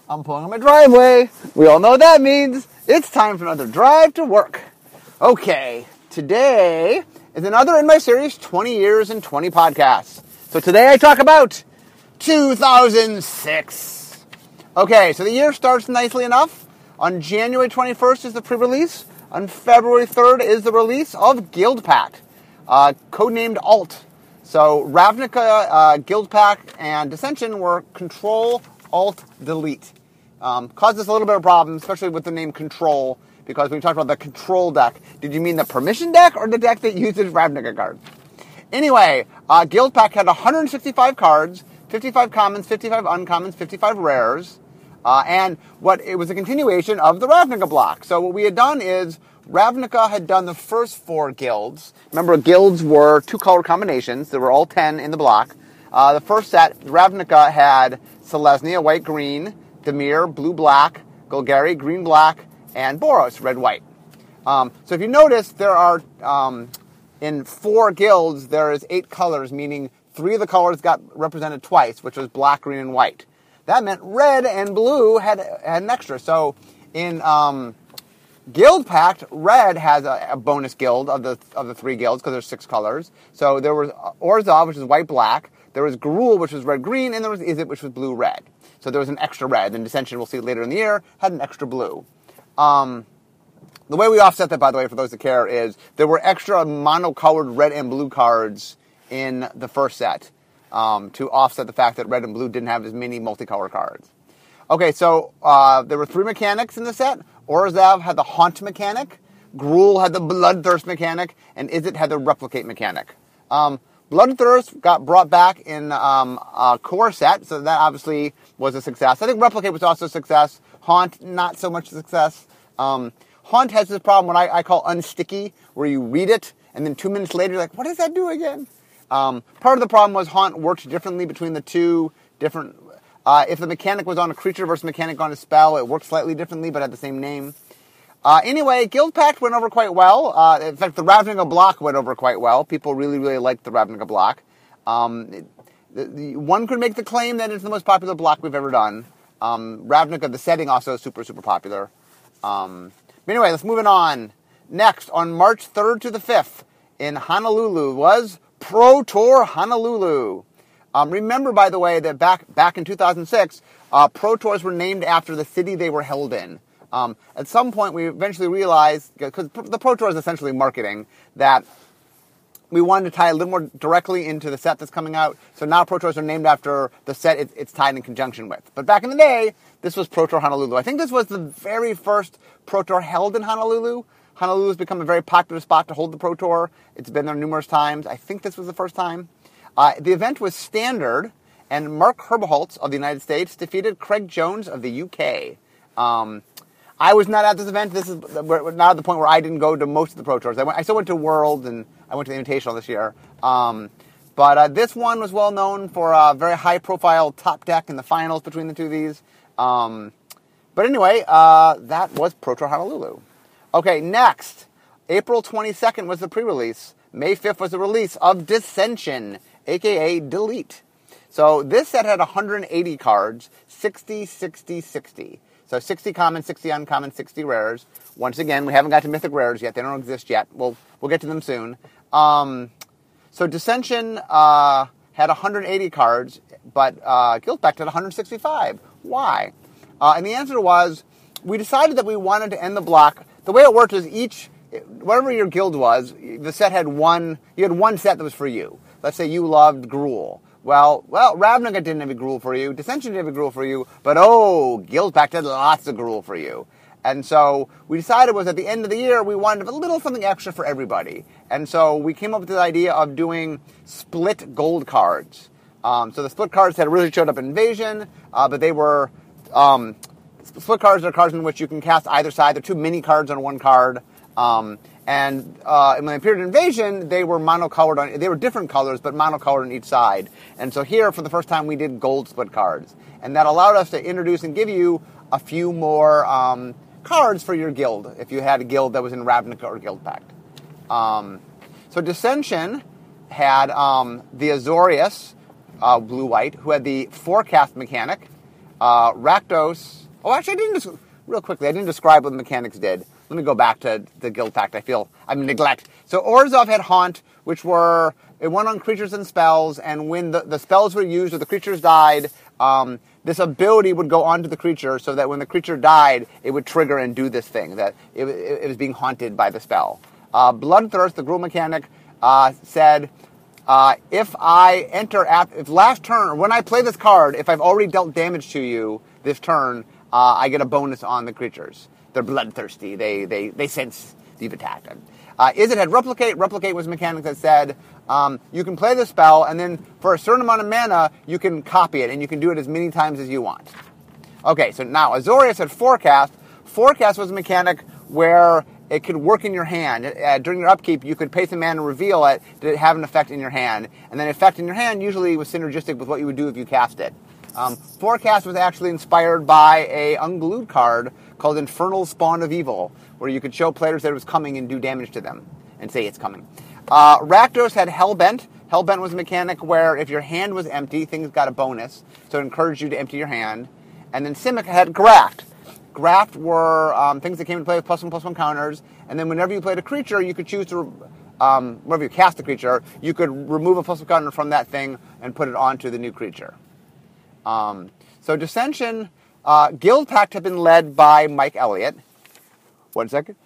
I'm pulling on my driveway. We all know what that means. It's time for another drive to work. Okay, today is another in my series, 20 Years and 20 Podcasts. So today I talk about 2006. Okay, so the year starts nicely enough. On January 21st is the pre-release. On February 3rd is the release of Guildpact, codenamed Alt. So Ravnica, Guildpact, and Dissension were Control, Alt, Delete. Caused us a little bit of problem, especially with the name Control, because when we talked about the Control deck, did you mean the Permission deck or the deck that uses Ravnica cards? Anyway, Guildpact had 165 cards, 55 commons, 55 uncommons, 55 rares, and it was a continuation of the Ravnica block. So what we had done is Ravnica had done the first 4 guilds. Remember, guilds were 2 color combinations. There were all 10 in the block. The first set, Ravnica had Selesnya, white-green, Dimir, blue-black, Golgari, green-black, and Boros, red-white. So if you notice, there are, in 4 guilds, there is 8 colors, meaning 3 of the colors got represented twice, which was black, green, and white. That meant red and blue had an extra. So in Guildpact, red has a bonus guild of the 3 guilds, because there's 6 colors. So there was Orzhov, which is white-black, there was Gruul, which was red-green, and there was Izzet, which was blue-red. So there was an extra red, and Dissension, we'll see later in the year, had an extra blue. The way we offset that, by the way, for those that care, is there were extra mono-colored red and blue cards in the first set to offset the fact that red and blue didn't have as many multicolor cards. Okay, so there were 3 mechanics in the set. Orzhov had the Haunt mechanic, Gruul had the Bloodthirst mechanic, and Izzet had the Replicate mechanic. Bloodthirst got brought back in a core set, so that obviously was a success. I think Replicate was also a success. Haunt, not so much a success. Haunt has this problem, what I call unsticky, where you read it, and then 2 minutes later you're like, what does that do again? Part of the problem was Haunt worked differently between the 2 different... if the mechanic was on a creature versus mechanic on a spell, it worked slightly differently, but had the same name. Anyway, Guildpact went over quite well. In fact, the Ravnica block went over quite well. People really, really liked the Ravnica block. One could make the claim that it's the most popular block we've ever done. Ravnica, the setting, also is super, super popular. But anyway, let's move it on. Next, on March 3rd to the 5th, in Honolulu, was Pro Tour Honolulu. Remember, by the way, that back in 2006, Pro Tours were named after the city they were held in. At some point, we eventually realized, because the Pro Tour is essentially marketing, that we wanted to tie a little more directly into the set that's coming out. So now Pro Tours are named after the set it's tied in conjunction with. But back in the day, this was Pro Tour Honolulu. I think this was the very first Pro Tour held in Honolulu. Honolulu has become a very popular spot to hold the Pro Tour. It's been there numerous times. I think this was the first time. The event was standard, and Mark Herbolholtz of the United States defeated Craig Jones of the UK. I was not at this event. This is not at the point where I didn't go to most of the Pro Tours. I still went to Worlds, and I went to the Invitational this year. But this one was well known for a very high-profile top deck in the finals between the 2 of these. But anyway, that was Pro Tour Honolulu. Okay, next, April 22nd was the pre-release. May 5th was the release of Dissension, a.k.a. Delete. So this set had 180 cards, 60, 60, 60. So 60 common, 60 uncommon, 60 rares. Once again, we haven't got to mythic rares yet. They don't exist yet. We'll get to them soon. So Dissension had 180 cards, but Guildpact had 165. Why? And the answer was, we decided that we wanted to end the block. The way it worked is whatever your guild was, the set had you had one set that was for you. Let's say you loved Gruul. Well, Ravnica didn't have a Gruul for you, Dissension didn't have a Gruul for you, but Guildpact had lots of Gruul for you. And so we decided was at the end of the year, we wanted a little something extra for everybody. And so we came up with the idea of doing split gold cards. So the split cards had really showed up in Invasion, but they were... split cards are cards in which you can cast either side. They're 2 mini cards on 1 card. And when they appeared in Invasion, they were monocolored. They were different colors, but monocolored on each side. And so here, for the first time, we did gold split cards. And that allowed us to introduce and give you a few more cards for your guild, if you had a guild that was in Ravnica or Guildpact. So Dissension had the Azorius, blue-white, who had the Forecast mechanic. Rakdos. Oh, actually, real quickly, I didn't describe what the mechanics did. Let me go back to the Guild Pact. I feel I'm neglect. So Orzhov had Haunt, which it went on creatures and spells, and when the spells were used or the creatures died, this ability would go onto the creature so that when the creature died, it would trigger and do this thing, that it was being haunted by the spell. Bloodthirst, the Gruul mechanic, said, if I enter if last turn, or when I play this card, if I've already dealt damage to you this turn, I get a bonus on the creatures. They're bloodthirsty. They sense you've attacked them. Izzet had Replicate. Replicate was a mechanic that said you can play the spell, and then for a certain amount of mana, you can copy it, and you can do it as many times as you want. Okay, so now Azorius had Forecast. Forecast was a mechanic where it could work in your hand. During your upkeep, you could pay some mana and reveal it. Did it have an effect in your hand? And then effect in your hand usually was synergistic with what you would do if you cast it. Forecast was actually inspired by a unglued card called Infernal Spawn of Evil, where you could show players that it was coming and do damage to them and say it's coming. Rakdos had Hellbent. Hellbent was a mechanic where if your hand was empty, things got a bonus, so it encouraged you to empty your hand. And then Simic had Graft. Graft were things that came into play with +1/+1 counters, and then whenever you played a creature, you could choose to, whenever you cast the creature, you could remove a +1 counter from that thing and put it onto the new creature. So Dissension, Guild Pact had been led by Mike Elliott. 1 second.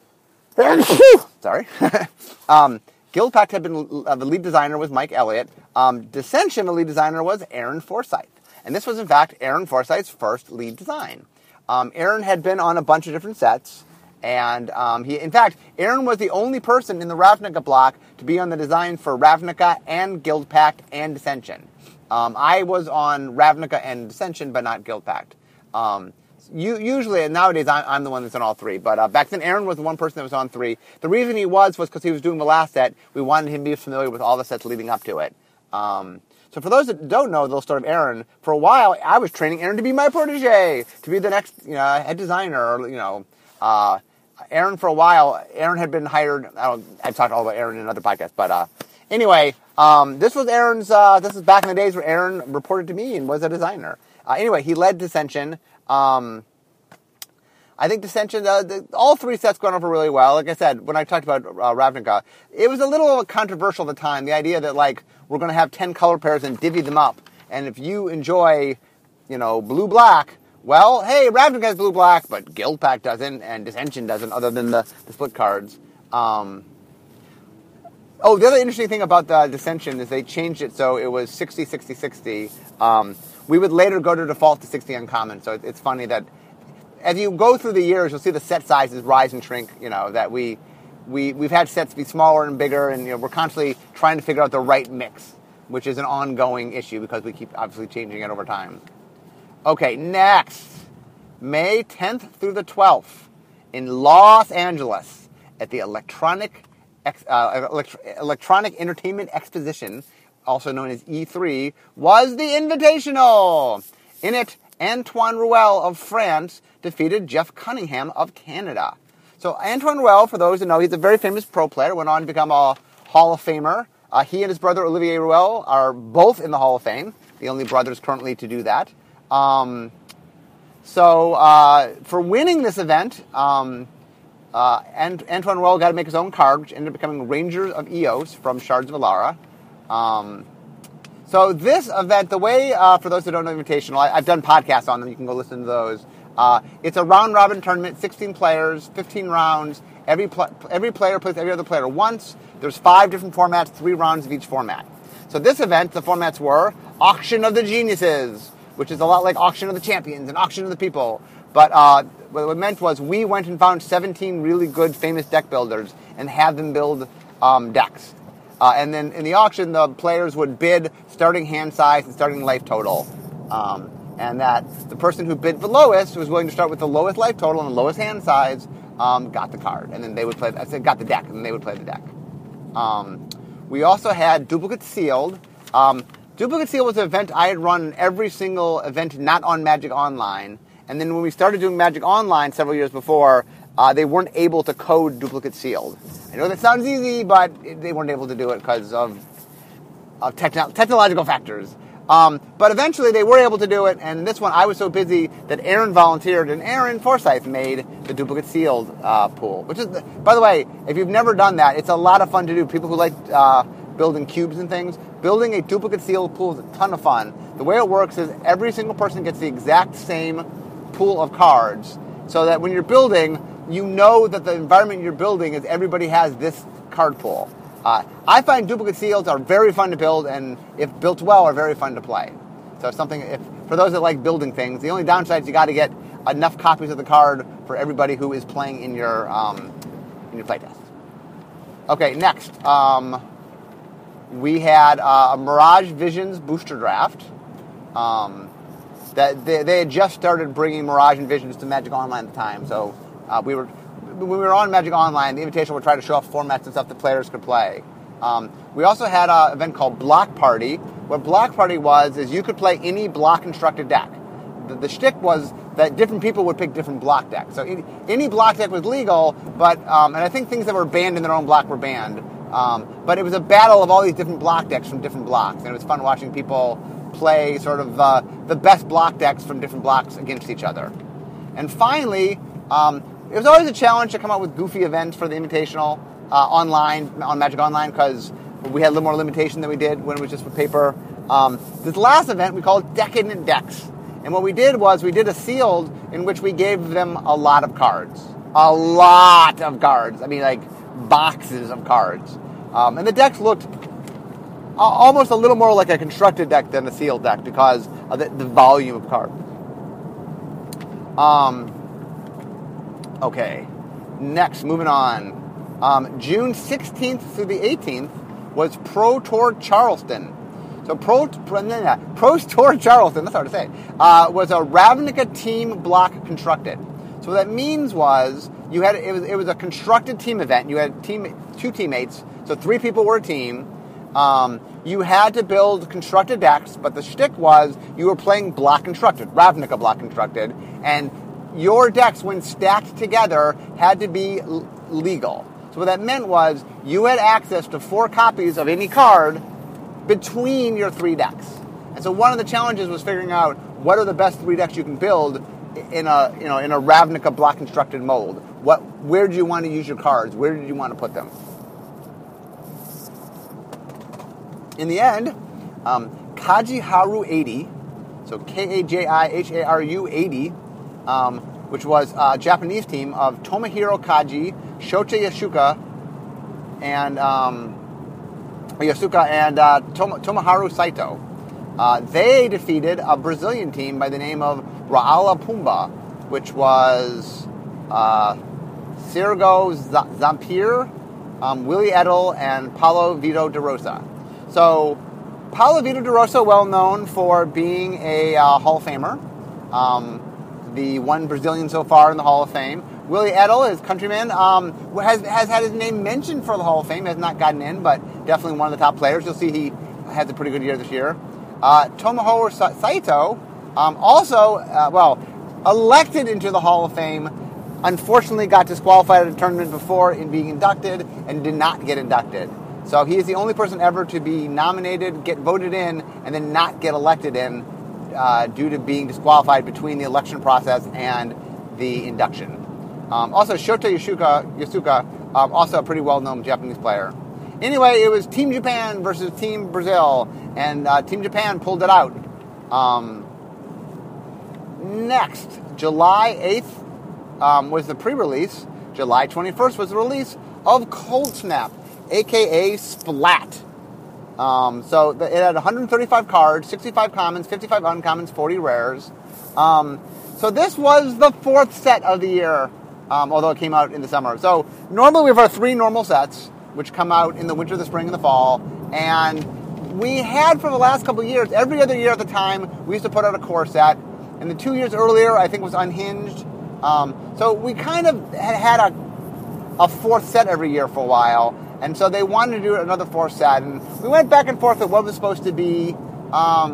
Sorry. Guild Pact had been, the lead designer was Mike Elliott. Dissension, the lead designer was Aaron Forsythe. And this was, in fact, Aaron Forsythe's first lead design. Aaron had been on a bunch of different sets, and Aaron was the only person in the Ravnica block to be on the design for Ravnica and Guild Pact and Dissension. I was on Ravnica and Dissension, but not Guild Pact. Usually, nowadays, I'm the one that's on all three. But back then, Aaron was the one person that was on three. The reason he was because he was doing the last set. We wanted him to be familiar with all the sets leading up to it. So for those that don't know the little story of Aaron, for a while, I was training Aaron to be my protege, to be the next head designer. Or, Aaron, for a while, Aaron had been hired. I've talked all about Aaron in other podcasts. But anyway, this was Aaron's, this is back in the days where Aaron reported to me and was a designer. Anyway, he led Dissension. I think Dissension, all three sets going over really well. Like I said, when I talked about Ravnica, it was a little controversial at the time. The idea that, we're going to have 10 color pairs and divvy them up. And if you enjoy, blue-black, well, hey, Ravnica has blue-black, but Guild Pact doesn't, and Dissension doesn't, other than the split cards. The other interesting thing about the Dissension is they changed it so it was 60, 60, 60. We would later go to default to 60 uncommon, so it's funny that as you go through the years, you'll see the set sizes rise and shrink, that we've had sets be smaller and bigger, and we're constantly trying to figure out the right mix, which is an ongoing issue because we keep obviously changing it over time. Okay, next, May 10th through the 12th in Los Angeles at the Electronic Entertainment Exposition, also known as E3, was the Invitational. In it, Antoine Rouel of France defeated Jeff Cunningham of Canada. So Antoine Rouel, for those who know, he's a very famous pro player, went on to become a Hall of Famer. He and his brother Olivier Rouel are both in the Hall of Fame, the only brothers currently to do that. For winning this event, and Antoine Rouel got to make his own card, which ended up becoming Rangers of Eos from Shards of Alara. So this event, the way, for those who don't know Invitational, I've done podcasts on them, you can go listen to those. It's a round-robin tournament, 16 players, 15 rounds. Every player plays every other player once. There's 5 different formats, 3 rounds of each format. So this event, the formats were Auction of the Geniuses, which is a lot like Auction of the Champions and Auction of the People. But what it meant was we went and found 17 really good, famous deck builders and had them build decks. And then in the auction, the players would bid starting hand size and starting life total. And that the person who bid the lowest, who was willing to start with the lowest life total and the lowest hand size, got the card. And then they would play, got the deck, and then they would play the deck. We also had Duplicate Sealed. Duplicate Sealed was an event I had run every single event not on Magic Online. And then when we started doing Magic Online several years before, they weren't able to code Duplicate Sealed. I know that sounds easy, but they weren't able to do it because of technological factors. But eventually they were able to do it, and this one I was so busy that Aaron volunteered, and Aaron Forsyth made the duplicate sealed pool. Which is, by the way, if you've never done that, it's a lot of fun to do. People who like building cubes and things, building a duplicate sealed pool is a ton of fun. The way it works is every single person gets the exact same pool of cards, so that when you're building, you know that the environment you're building is everybody has this card pool. I find duplicate seals are very fun to build, and if built well, are very fun to play. So for those that like building things, the only downside is you got to get enough copies of the card for everybody who is playing in your playtest. Okay, next we had a Mirage Visions booster draft. That they had just started bringing Mirage and Visions to Magic Online at the time, so when we were on Magic Online, the Invitational would try to show off formats and stuff that players could play. We also had an event called Block Party. What Block Party is you could play any block constructed deck. The shtick was that different people would pick different block decks. So any block deck was legal, but and I think things that were banned in their own block were banned. But it was a battle of all these different block decks from different blocks, and it was fun watching people play sort of the best block decks from different blocks against each other. And finally, it was always a challenge to come up with goofy events for the Invitational online, on Magic Online, because we had a little more limitation than we did when it was just for paper. This last event we called Decadent Decks. And what we did was we did a sealed in which we gave them a lot of cards. A lot of cards. I mean, like boxes of cards. And the decks looked almost a little more like a constructed deck than a sealed deck because of the volume of cards. Okay, next, moving on. June 16th through the 18th was Pro Tour Charleston. So Pro Tour Charleston, that's hard to say, was a Ravnica team block constructed. So what that means was it was a constructed team event. You had two teammates, so 3 people were a team. You had to build constructed decks, but the shtick was you were playing block constructed, Ravnica block constructed, and your decks, when stacked together, had to be legal. So what that meant was you had access to 4 copies of any card between your 3 decks. And so one of the challenges was figuring out what are the best 3 decks you can build in a Ravnica block constructed mold. Where do you want to use your cards? Where did you want to put them? In the end, Kajiharu 80, so Kajiharu 80, which was a Japanese team of Tomohiro Kaji, Shota Yasuka, and Tomoharu Saito. They defeated a Brazilian team by the name of Ra'ala Pumba, which was Sergio Zampir, Willie Edel, and Paulo Vitor de Rosa. So, Paulo Vitor de Rosa, well known for being a Hall of Famer, the one Brazilian so far in the Hall of Fame. Willie Edel, his countryman, has had his name mentioned for the Hall of Fame, has not gotten in, but definitely one of the top players. You'll see he has a pretty good year this year. Tomohiro Saito, elected into the Hall of Fame, unfortunately got disqualified at a tournament before in being inducted and did not get inducted. So he is the only person ever to be nominated, get voted in, and then not get elected in due to being disqualified between the election process and the induction. Also, Shota Yasuka, also a pretty well-known Japanese player. Anyway, it was Team Japan versus Team Brazil, and Team Japan pulled it out. Next, July 8th was the pre-release. July 21st was the release of Cold Snap, a.k.a. Splat. So it had 135 cards, 65 commons, 55 uncommons, 40 rares. So this was the 4th set of the year, although it came out in the summer. So normally we have our 3 normal sets, which come out in the winter, the spring, and the fall. And we had, for the last couple of years, every other year at the time, we used to put out a core set. And the 2 years earlier, I think, was Unhinged. So we kind of had a 4th set every year for a while. And so they wanted to do another 4th set. And we went back and forth with what was supposed to be. For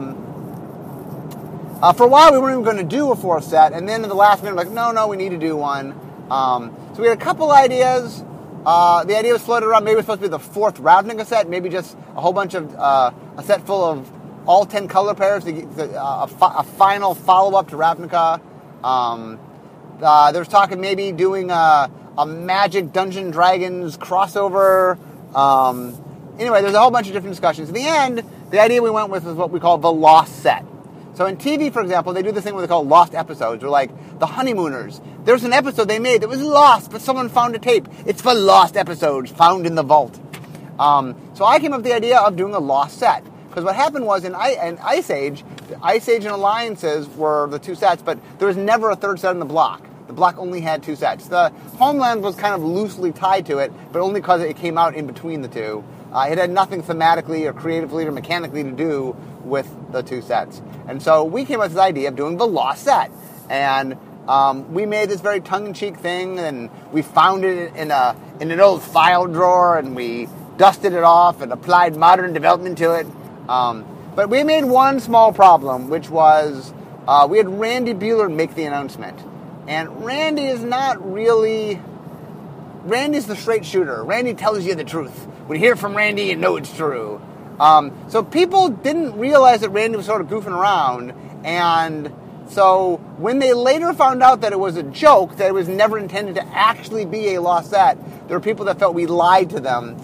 a while, we weren't even going to do a 4th set. And then in the last minute, no, we need to do one. So we had a couple ideas. The idea was floated around. Maybe it was supposed to be the 4th Ravnica set. Maybe just a whole bunch of a set full of all 10 color pairs, a final follow-up to Ravnica. There's talk of maybe doing a Magic Dungeons & Dragons crossover. Anyway, there's a whole bunch of different discussions. In the end, the idea we went with was what we call the Lost Set. So in TV, for example, they do this thing where they call Lost Episodes, or like The Honeymooners. There's an episode they made that was lost, but someone found a tape. It's for Lost Episodes, found in the vault. So I came up with the idea of doing a Lost Set. Because what happened was in Ice Age, Ice Age and Alliances were the two sets, but there was never a third set in the block. The block only had two sets. The Homeland was kind of loosely tied to it, but only because it came out in between the two. It had nothing thematically or creatively or mechanically to do with the two sets. And so we came up with this idea of doing the Lost Set. And we made this very tongue-in-cheek thing, and we found it in an old file drawer, and we dusted it off and applied modern development to it. But we made one small problem, which was we had Randy Buehler make the announcement. And Randy is not really... Randy's the straight shooter. Randy tells you the truth. When you hear from Randy, you know it's true. So people didn't realize that Randy was sort of goofing around. And so when they later found out that it was a joke, that it was never intended to actually be a Lost Set, there were people that felt we lied to them.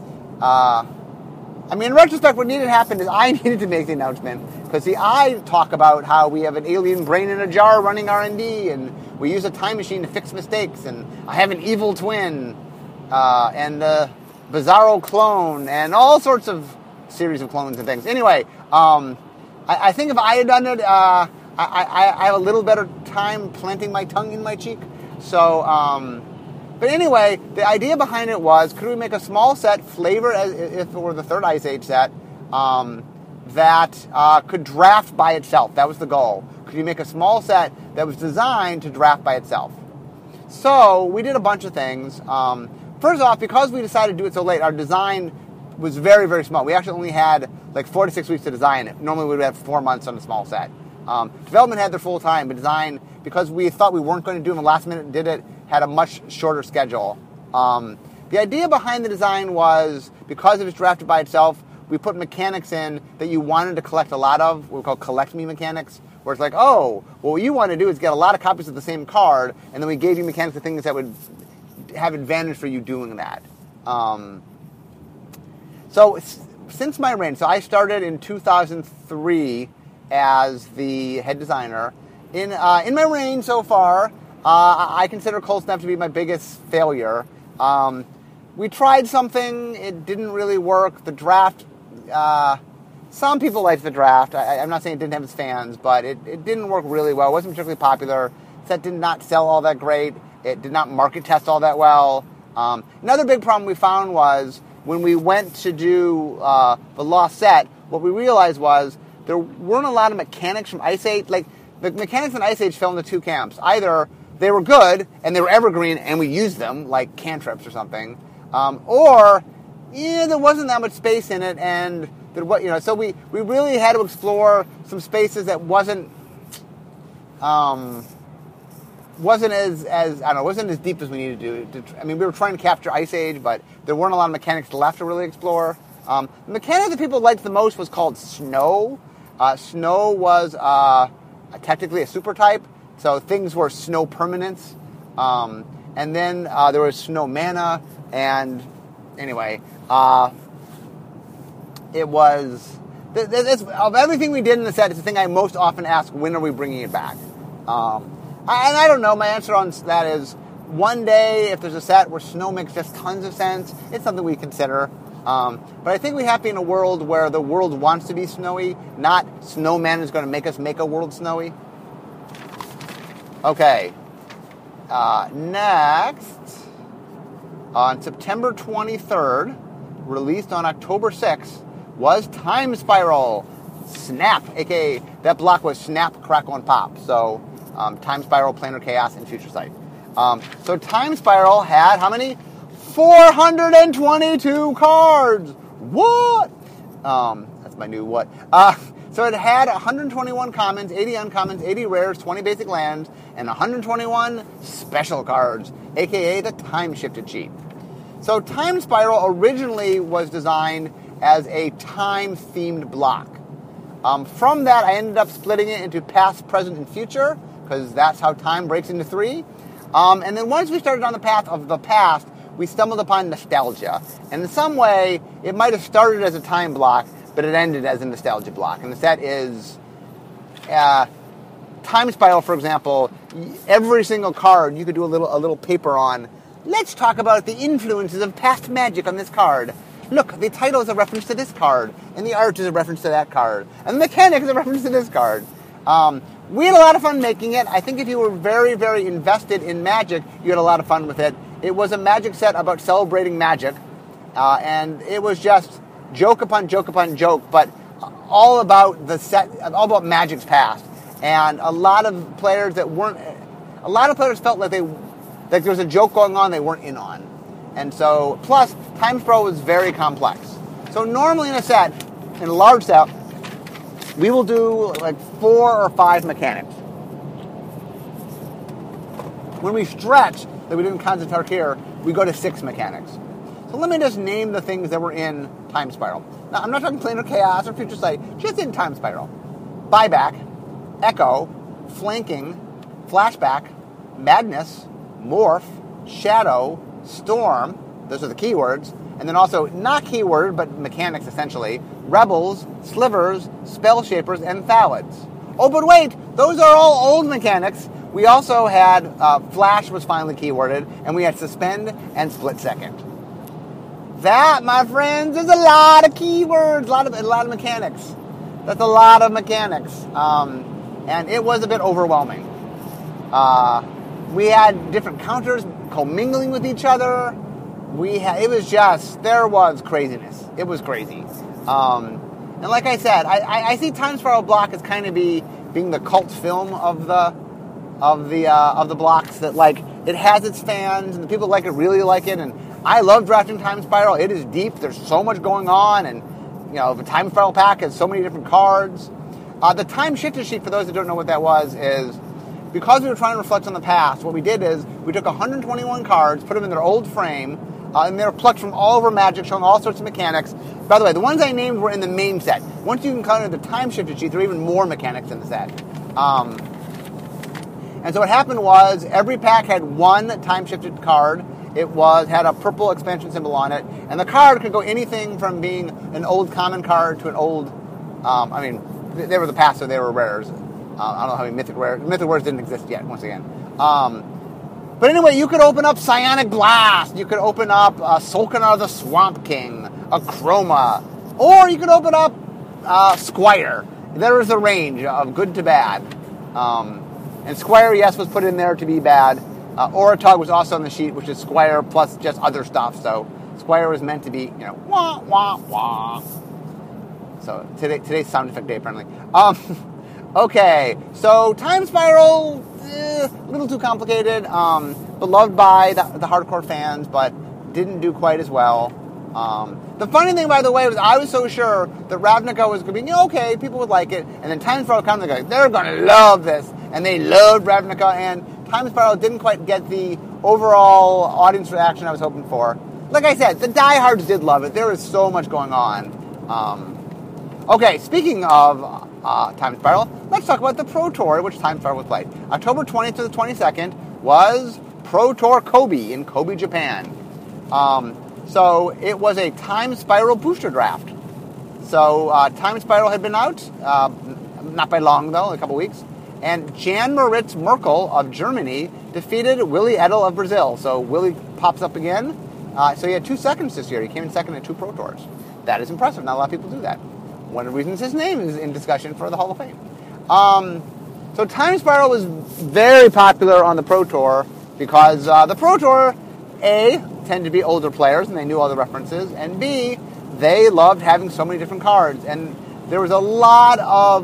In retrospect, what needed to happen is I needed to make the announcement. Because, I talk about how we have an alien brain in a jar running R&D, and we use a time machine to fix mistakes, and I have an evil twin, and a bizarro clone, and all sorts of series of clones and things. Anyway, I think if I had done it, I have a little better time planting my tongue in my cheek. So, but anyway, the idea behind it was, could we make a small set, flavor as if it were the third Ice Age set, that could draft by itself? That was the goal. Could you make a small set that was designed to draft by itself? So we did a bunch of things. First off, because we decided to do it so late, our design was very, very small. We actually only had like 4 to 6 weeks to design it. Normally we would have 4 months on a small set. Development had their full time, but design, because we thought we weren't going to do it in the last minute and did it, had a much shorter schedule. The idea behind the design was, because it was drafted by itself, we put mechanics in that you wanted to collect a lot of, what we call collect me mechanics, where it's like, oh, well, what you want to do is get a lot of copies of the same card, and then we gave you mechanics of things that would have advantage for you doing that. So since my reign, so I started in 2003 as the head designer. In my reign so far, I consider Cold Snap to be my biggest failure. We tried something, it didn't really work. The draft, some people liked the draft. I'm not saying it didn't have its fans, but it didn't work really well. It wasn't particularly popular. Set did not sell all that great. It did not market test all that well. Another big problem we found was when we went to do the Lost Set, what we realized was there weren't a lot of mechanics from Ice Age. Like, the mechanics in Ice Age fell into two camps. Either they were good and they were evergreen and we used them, like cantrips or something, or there wasn't that much space in it, and so we really had to explore some spaces that wasn't as deep as we needed to. We were trying to capture Ice Age, but there weren't a lot of mechanics left to really explore. The mechanic that people liked the most was called Snow. Snow was technically a super type, so things were snow permanents. And then there was Snow Mana, and anyway, it was... of everything we did in the set, it's the thing I most often ask, when are we bringing it back? And I don't know, my answer on that is, one day, if there's a set where snow makes just tons of sense, it's something we consider. But I think we have to be in a world where the world wants to be snowy, not Snowman is going to make us make a world snowy. Okay. Next, on September 23rd, released on October 6th, was Time Spiral Snap, aka that block was Snap, Crackle, and Pop. So, Time Spiral, Planar Chaos, and Future Sight. So Time Spiral had how many? 422 cards! What? That's my new what. So it had 121 commons, 80 uncommons, 80 rares, 20 basic lands, and 121 special cards, aka the Time Shifted cheat. So Time Spiral originally was designed as a time-themed block. From that, I ended up splitting it into past, present, and future, because that's how time breaks into three. And then once we started on the path of the past, we stumbled upon nostalgia. And in some way, it might have started as a time block, but it ended as a nostalgia block. And the set is Time Spiral, for example. Every single card you could do a little paper on. Let's talk about the influences of past magic on this card. Look, the title is a reference to this card, and the art is a reference to that card, and the mechanic is a reference to this card. We had a lot of fun making it. I think if you were very, very invested in Magic, you had a lot of fun with it. It was a Magic set about celebrating Magic, and it was just joke upon joke upon joke, but all about the set, all about Magic's past. And a lot of players felt like there was a joke going on they weren't in on. And so, plus, Time Spiral was very complex. So normally in a large set, we will do like 4 or 5 mechanics. When we stretch, that we didn't concentrate here, we go to 6 mechanics. So let me just name the things that were in Time Spiral. Now, I'm not talking Planar Chaos or Future Sight, just in Time Spiral. Buyback, Echo, Flanking, Flashback, Madness, Morph, Shadow, Storm, those are the keywords, and then also not keyword, but mechanics essentially, Rebels, Slivers, Spell Shapers, and Thalids. Oh, but wait, those are all old mechanics. We also had Flash was finally keyworded, and we had Suspend and Split Second. That, my friends, is a lot of keywords, a lot of mechanics. That's a lot of mechanics, and it was a bit overwhelming. We had different counters commingling with each other. There was craziness. It was crazy. And like I said, I see Time Spiral block as kind of being the cult film of the blocks, that like it has its fans and the people like it really like it. And I love drafting Time Spiral. It is deep. There's so much going on, and the Time Spiral pack has so many different cards. The Time Shifter sheet, for those that don't know what that was, is because we were trying to reflect on the past. What we did is we took 121 cards, put them in their old frame. And they were plucked from all over Magic, showing all sorts of mechanics. By the way, the ones I named were in the main set. Once you encounter the Time Shifter sheet, there are even more mechanics in the set. And so what happened was every pack had one Time Shifted card. It had a purple expansion symbol on it, and the card could go anything from being an old common card to an old. They were the past, so they were rares. I don't know how many mythic rares. Mythic rares didn't exist yet. Once again. But anyway, you could open up Psionic Blast, you could open up Solkanar the Swamp King, a Chroma, or you could open up Squire. There is a range of good to bad. And Squire, yes, was put in there to be bad. Oratog was also on the sheet, which is Squire plus just other stuff. So Squire was meant to be, wah, wah, wah. So today's sound effect day, apparently. Okay, so Time Spiral, a little too complicated, beloved by the hardcore fans, but didn't do quite as well. The funny thing, by the way, was I was so sure that Ravnica was going to be, okay, people would like it, and then Time Spiral comes and goes, they're going to love this, and they loved Ravnica, and Time Spiral didn't quite get the overall audience reaction I was hoping for. Like I said, the diehards did love it. There was so much going on. Okay, speaking of Time Spiral, let's talk about the Pro Tour at which Time Spiral was played. October 20th to the 22nd was Pro Tour Kobe in Kobe, Japan. So it was a Time Spiral booster draft. So Time Spiral had been out, not by long though, a couple weeks, and Jan Moritz Merkel of Germany defeated Willie Edel of Brazil. So Willie pops up again. So he had 2 seconds this year. He came in second in 2 Pro Tours. That is impressive. Not a lot of people do that. One of the reasons his name is in discussion for the Hall of Fame. So Time Spiral was very popular on the Pro Tour because the Pro Tour, A, tended to be older players and they knew all the references, and B, they loved having so many different cards. And there was a lot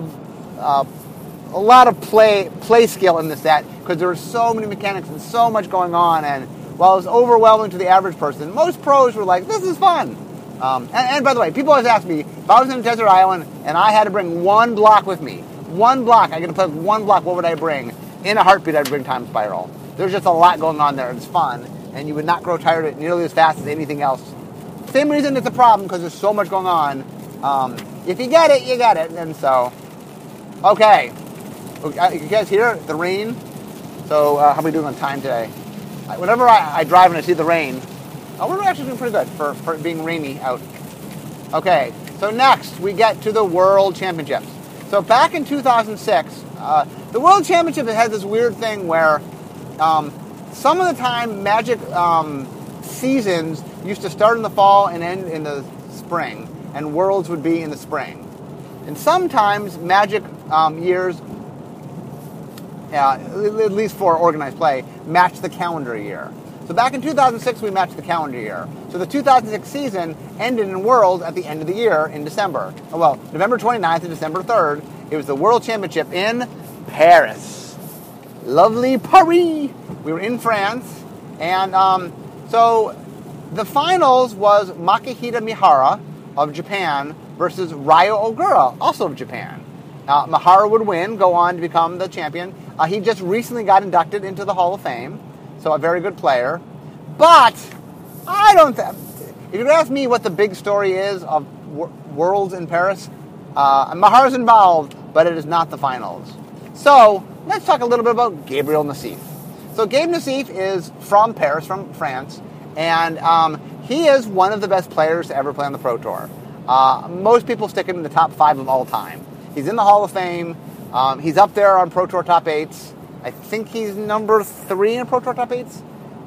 of play skill in this set because there were so many mechanics and so much going on. And while it was overwhelming to the average person, most pros were like, this is fun. And by the way, people always ask me, if I was in a desert island and I had to bring one block with me, I could play with one block, what would I bring? In a heartbeat, I'd bring Time Spiral. There's just a lot going on there. It's fun, and you would not grow tired of it nearly as fast as anything else. Same reason it's a problem, because there's so much going on. if you get it, you get it. And so, okay. You guys hear the rain? So how are we doing on time today? Whenever I drive and I see the rain, we're actually doing pretty good for being rainy out. Okay, so next we get to the World Championships. So back in 2006, the World Championship had this weird thing where some of the time Magic seasons used to start in the fall and end in the spring, and Worlds would be in the spring. And sometimes Magic years, at least for organized play, matched the calendar year. So back in 2006, we matched the calendar year. So the 2006 season ended in Worlds at the end of the year in December. Well, November 29th to December 3rd, it was the World Championship in Paris. Lovely Paris! We were in France, and so the finals was Makihita Mihara of Japan versus Ryo Ogura, also of Japan. Mihara would win, go on to become the champion. He just recently got inducted into the Hall of Fame, so a very good player. But I don't if you ask me what the big story is of Worlds in Paris, Mihara's involved, but it is not the finals. So let's talk a little bit about Gabriel Nassif. So Gabe Nassif is from Paris, from France, and he is one of the best players to ever play on the Pro Tour. Most people stick him in the top 5 of all time. He's in the Hall of Fame. He's up there on Pro Tour top 8s. I think he's number 3 in Pro Tour top 8s.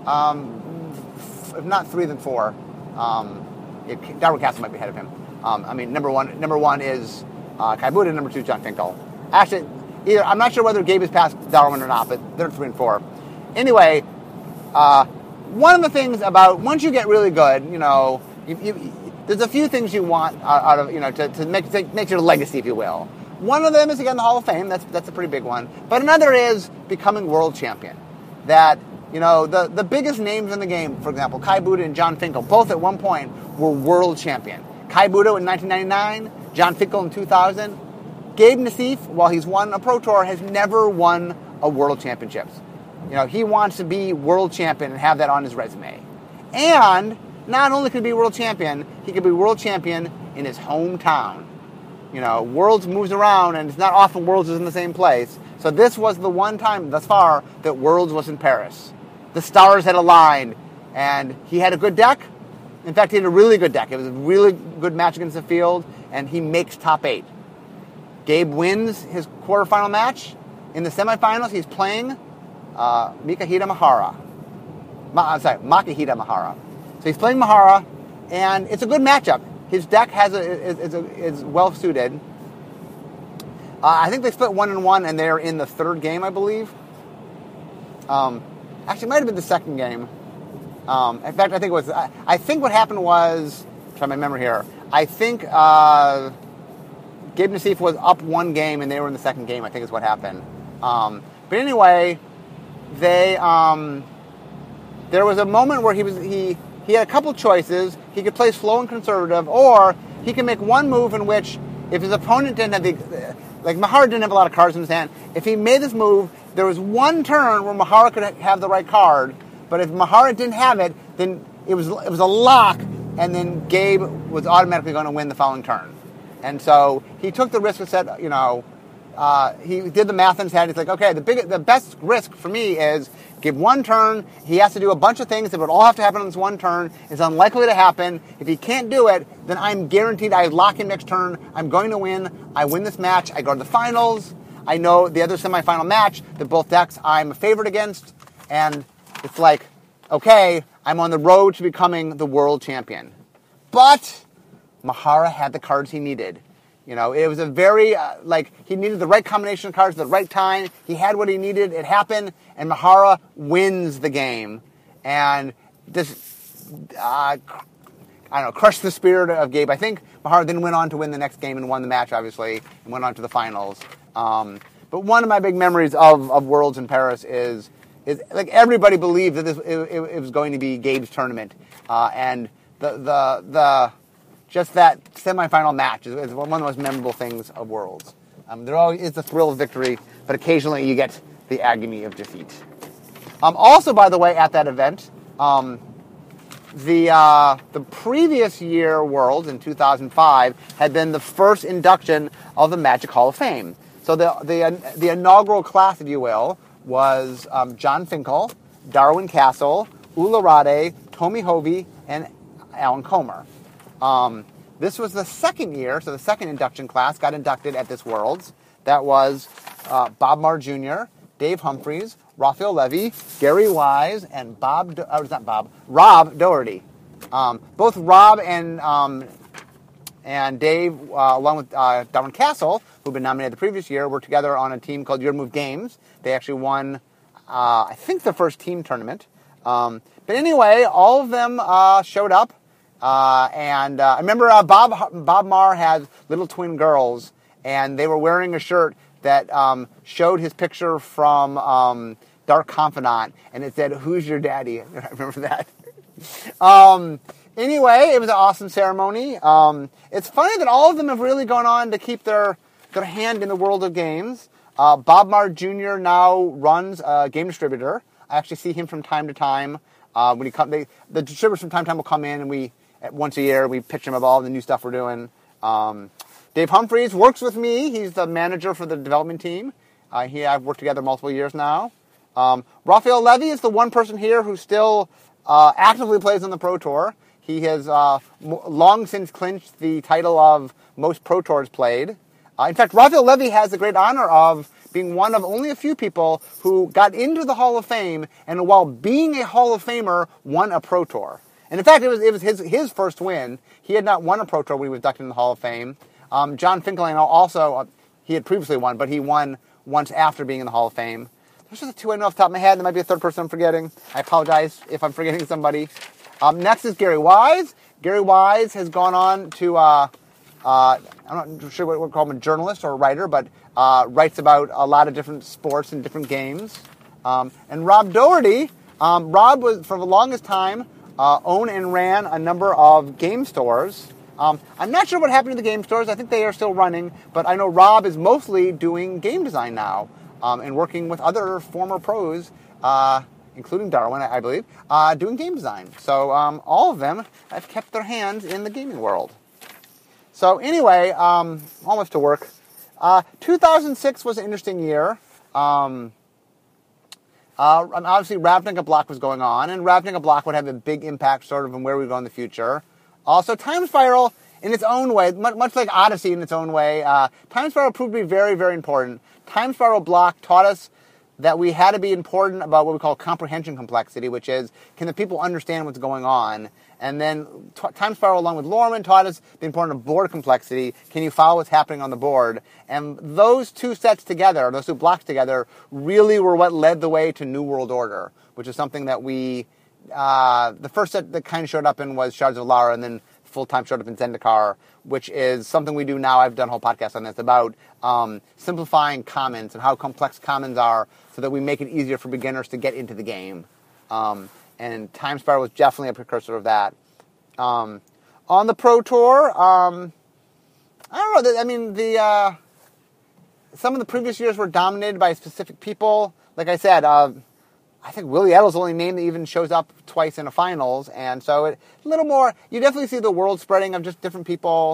If not 3, then 4. Darwin Castle might be ahead of him. Number one is Kai Budde, number 2 John Finkel. Actually, I'm not sure whether Gabe is past Darwin or not, but they're 3 and 4. Anyway, one of the things about once you get really good, there's a few things you want out of to make your legacy, if you will. One of them is to get in the Hall of Fame. That's a pretty big one. But another is becoming world champion. That the biggest names in the game, for example, Kai Budde and John Finkel, both at one point were world champion. Kai Budde in 1999, John Finkel in 2000. Gabe Nassif, while he's won a Pro Tour, has never won a World Championships. He wants to be world champion and have that on his resume. And not only could he be world champion, he could be world champion in his hometown. Worlds moves around, and it's not often Worlds is in the same place. So this was the one time thus far that Worlds was in Paris. The stars had aligned, and he had a good deck. In fact, he had a really good deck. It was a really good match against the field, and he makes top 8. Gabe wins his quarterfinal match. In the semifinals, he's playing Makihita Mihara. So he's playing Mihara, and it's a good matchup. His deck is well suited. I think they split 1-1, and they're in the 3rd game, I believe. Actually, it might have been the 2nd game. In fact, I think it was. I think what happened was, try my memory here. I think Gabe Nassif was up 1 game, and they were in the 2nd game. I think is what happened. But anyway, there was a moment where he had a couple choices. He could play slow and conservative, or he could make one move in which, if his opponent didn't have Mihara didn't have a lot of cards in his hand. If he made this move, there was one turn where Mihara could have the right card, but if Mihara didn't have it, then it was a lock, and then Gabe was automatically going to win the following turn. And so he took the risk and said, he did the math in his head. He's like, okay, the best risk for me is give one turn. He has to do a bunch of things that would all have to happen on this one turn. It's unlikely to happen. If he can't do it, then I'm guaranteed I lock him next turn. I'm going to win. I win this match. I go to the finals. I know the other semifinal match that both decks I'm a favorite against. And it's like, okay, I'm on the road to becoming the world champion. But Mihara had the cards he needed. It was a very, he needed the right combination of cards at the right time. He had what he needed. It happened, and Mihara wins the game. And just, crushed the spirit of Gabe. I think Mihara then went on to win the next game and won the match, obviously, and went on to the finals. But one of my big memories of Worlds in Paris is everybody believed that it was going to be Gabe's tournament. And just that semifinal match is one of the most memorable things of Worlds. There always is the thrill of victory, but occasionally you get the agony of defeat. Also, by the way, at that event, the previous year Worlds in 2005 had been the first induction of the Magic Hall of Fame. So the inaugural class, if you will, was John Finkel, Darwin Castle, Ulla Rade, Tommy Hovey, and Alan Comer. This was the second year, so the second induction class got inducted at this Worlds. That was Bob Marr Jr., Dave Humphries, Raphael Levy, Gary Wise, and Rob Doherty. Both Rob and Dave, along with Darwin Castle, who'd been nominated the previous year, were together on a team called Your Move Games. They actually won, I think, the first team tournament. But anyway, all of them showed up. And I remember Bob Marr had little twin girls, and they were wearing a shirt that showed his picture from Dark Confidant, and it said, "Who's your daddy?" I remember that. Anyway, it was an awesome ceremony. It's funny that all of them have really gone on to keep their hand in the world of games. Bob Marr Jr. now runs a game distributor. I actually see him from time to time. When he the distributors from time to time will come in, and once a year we pitch him about all the new stuff we're doing. Dave Humphries works with me. He's the manager for the development team. I've worked together multiple years now. Raphael Levy is the one person here who still actively plays on the Pro Tour. He has long since clinched the title of most Pro Tours played. In fact, Raphael Levy has the great honor of being one of only a few people who got into the Hall of Fame and while being a Hall of Famer won a Pro Tour. And in fact, it was his first win. He had not won a Pro Tour when he was inducted in the Hall of Fame. John Finkel also, he had previously won, but he won once after being in the Hall of Fame. Those are the two I know off the top of my head. There might be a third person I'm forgetting. I apologize if I'm forgetting somebody. Next is Gary Wise. Gary Wise has gone on to, I'm not sure what we call him, a journalist or a writer, but writes about a lot of different sports and different games. And Rob Doherty, Rob was, for the longest time, owned and ran a number of game stores. I'm not sure what happened to the game stores. I think they are still running, but I know Rob is mostly doing game design now and working with other former pros, including Darwin, I believe, doing game design. So all of them have kept their hands in the gaming world. So anyway, almost to work. 2006 was an interesting year. Obviously, Ravnica Block was going on, and Ravnica Block would have a big impact sort of on where we go in the future. Also, Time Spiral, in its own way, much like Odyssey in its own way, Time Spiral proved to be very, very important. Time Spiral Block taught us that we had to be important about what we call comprehension complexity, which is, can the people understand what's going on? And then Time Spiral, along with Lorman, taught us the importance of board complexity. Can you follow what's happening on the board? And those two sets together, those two blocks together, really were what led the way to New World Order, which is something that the first set that kind of showed up in was Shards of Alara, and then full-time showed up in Zendikar, which is something we do now. I've done a whole podcast on this about simplifying commons and how complex commons are so that we make it easier for beginners to get into the game. And Time Spiral was definitely a precursor of that. On the Pro Tour, I don't know. I mean, some of the previous years were dominated by specific people. Like I said, I think Willie Edel's the only name that even shows up twice in a finals, and so a little more. You definitely see the world spreading of just different people.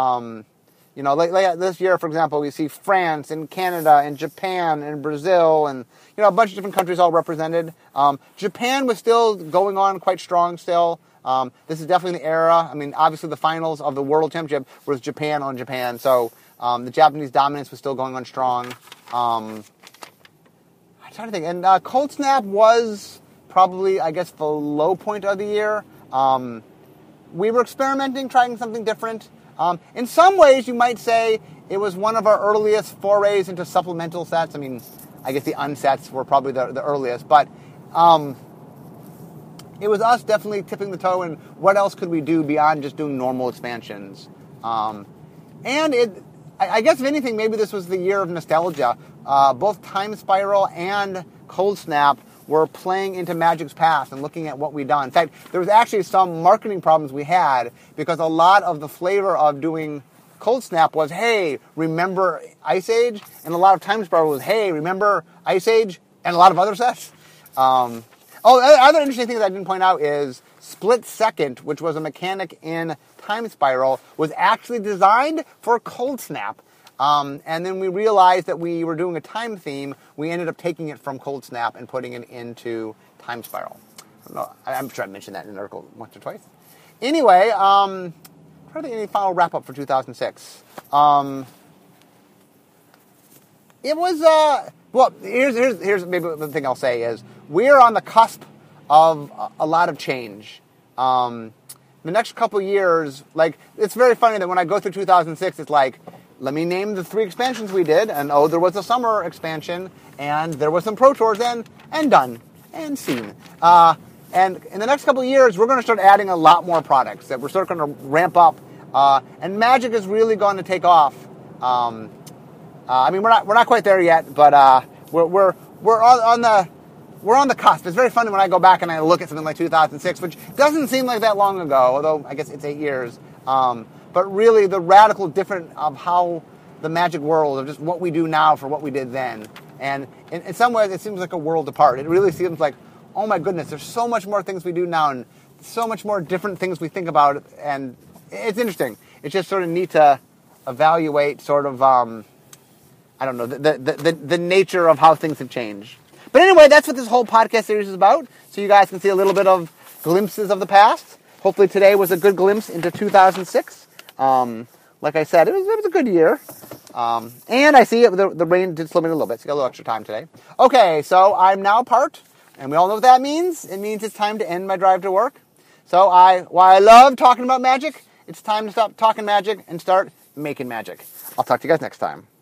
Like this year, for example, we see France and Canada and Japan and Brazil and a bunch of different countries all represented. Japan was still going on quite strong still. This is definitely the era. I mean, obviously the finals of the World Championship was Japan on Japan, so the Japanese dominance was still going on strong. I'm trying to think. And Cold Snap was probably, I guess, the low point of the year. We were experimenting, trying something different. In some ways, you might say it was one of our earliest forays into supplemental sets. I mean, I guess the unsets were probably the earliest, but it was us definitely tipping the toe in what else could we do beyond just doing normal expansions. I guess if anything, maybe this was the year of nostalgia. Both Time Spiral and Cold Snap were playing into Magic's past and looking at what we'd done. In fact, there was actually some marketing problems we had because a lot of the flavor of doing Cold Snap was, hey, remember Ice Age? And a lot of Time Spiral was, hey, remember Ice Age? And a lot of other sets. Other interesting thing that I didn't point out is split second, which was a mechanic in Time Spiral, was actually designed for Cold Snap. And then we realized that we were doing a time theme. We ended up taking it from Cold Snap and putting it into Time Spiral. I'm sure I mentioned that in an article once or twice. Anyway, probably any final wrap-up for 2006. It was, well, here's maybe the thing I'll say is, we're on the cusp of a lot of change. The next couple years, like, it's very funny that when I go through 2006, it's like, let me name the 3 expansions we did, and there was a summer expansion, and there was some Pro Tours, and done, and seen. And in the next couple of years, we're going to start adding a lot more products that we're sort of going to ramp up, and Magic is really going to take off. I mean, we're not quite there yet, but we're on the cusp. It's very funny when I go back and I look at something like 2006, which doesn't seem like that long ago, although I guess it's 8 years. But really, the radical difference of how the Magic world, of just what we do now for what we did then, and in some ways, it seems like a world apart. It really seems like, oh my goodness, there's so much more things we do now, and so much more different things we think about, and it's interesting. It's just sort of neat to evaluate sort of, I don't know, the nature of how things have changed. But anyway, that's what this whole podcast series is about, so you guys can see a little bit of glimpses of the past. Hopefully today was a good glimpse into 2006. Like I said, it was a good year. And I see the rain did slow me a little bit, so I got a little extra time today. Okay, so I'm now parked, and we all know what that means. It means it's time to end my drive to work. So while I love talking about Magic, it's time to stop talking Magic and start making Magic. I'll talk to you guys next time.